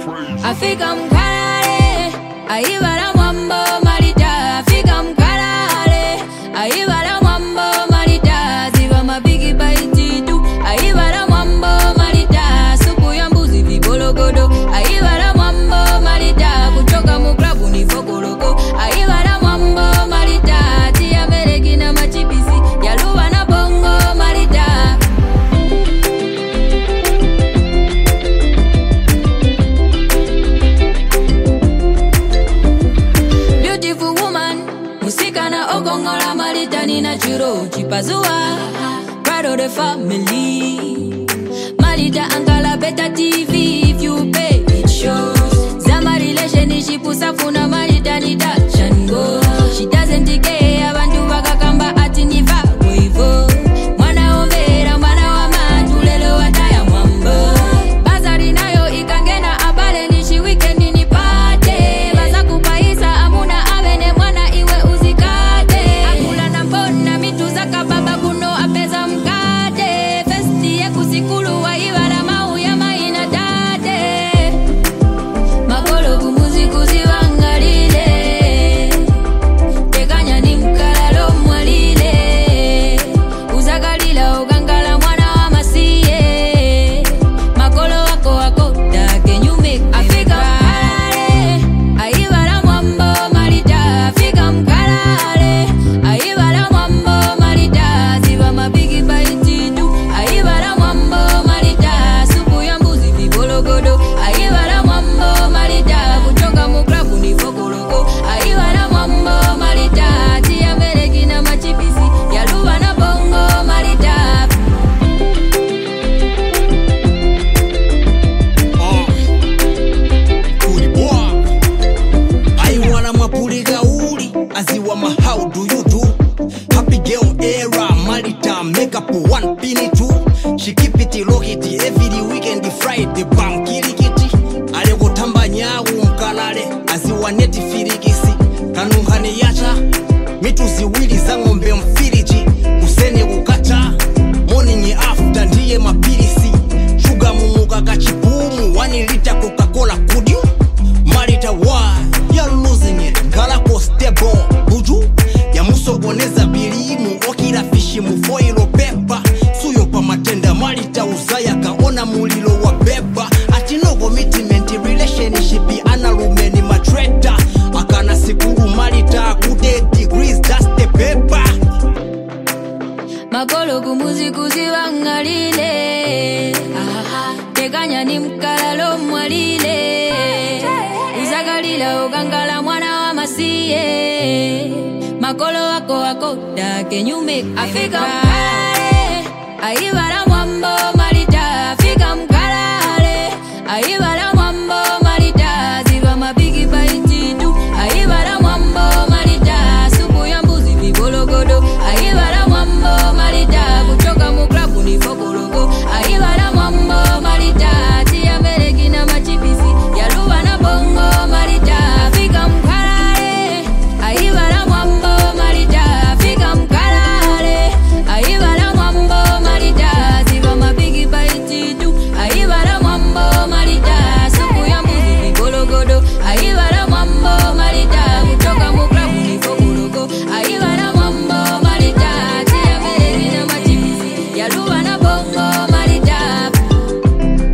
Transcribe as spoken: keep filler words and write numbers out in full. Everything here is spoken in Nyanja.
Afika mkalale, aibara mwambo marita. Afika mkalale, aibara mwambo marita. Ziva mabigi baiti tu, aibara mwambo marita. Supu ya mbuzi vibologodo, aibara mwambo marita. Kuchoka muklabu ni fokoloko, aibara mwambo marita. Tia mereki na machipisi, yaluwa na bongo marita. Musika na ogongola marita ni natural. Chipazua, proud of the family. Marita Ankala Beta T V. If you pay, it shows. Zama relationship usafuna marita ni touch and go. She doesn't decay, abantu wakakamba ati niva wivo. Mwana overa, mwana wa mantu, lelo wataya mwambo. Bazari nayo ikangena abale nishi weekendi ni pate. Baza kupaisa amuna avene mwana iwe uzikate. Akula na mbona mitu zaka baba kuno apeza mkate. Festi ye kusikulu wa iwara mau ya maina date. Makolo kumuzi kuziwangalile. Tekanya ni mkalalo mwalile. Uzagalila ugangala mwana wa masiye. Makolo wako wako take nyume. Afika mkalale, aibara mwambo marita. Afika mkalale, aibara mwambo marita. Ziva mabigi baiti tu, aibara mwambo marita. Supu ya mbuzi vibologodo, aibara mwambo marita. Kuchoka muklabu ni fokoloko, aibara mwambo marita. Tia mereki na machipisi, yaluwa na bongo marita. Uli boy, I wanna mapuriga uli. Aziwa ma how do you do? Happy girl era, marita makeup one pini two. She keep it low hit every weekend Friday bam kirikiti. Ale kutamba nyawu mkalale, aziwa neti firikisi. Kanuhani yacha, mitu ziwili za ngombe mfiriji. Usene kukata, morning after ndiye mapirisi. Sugar mumuka kachipumu, one liter Coca-Cola could you? Marita why, you're losing it. Galako stable, buju. Ya musogoneza bilimu, okira fishi mufoilo pepa. Suyo pa matenda marita uzaya kaona mulilo wa beba. Atino commitment relationship analumeni matreta. Akana sikuru marita kude degrees that's the paper. Makolo kumuzi kuziwangalile. Tekanya ni mkalalo mwalile. Uzagalila ugangala mwana wa masiye. Makolo wako wako take nyume. Afika mkalale, aibara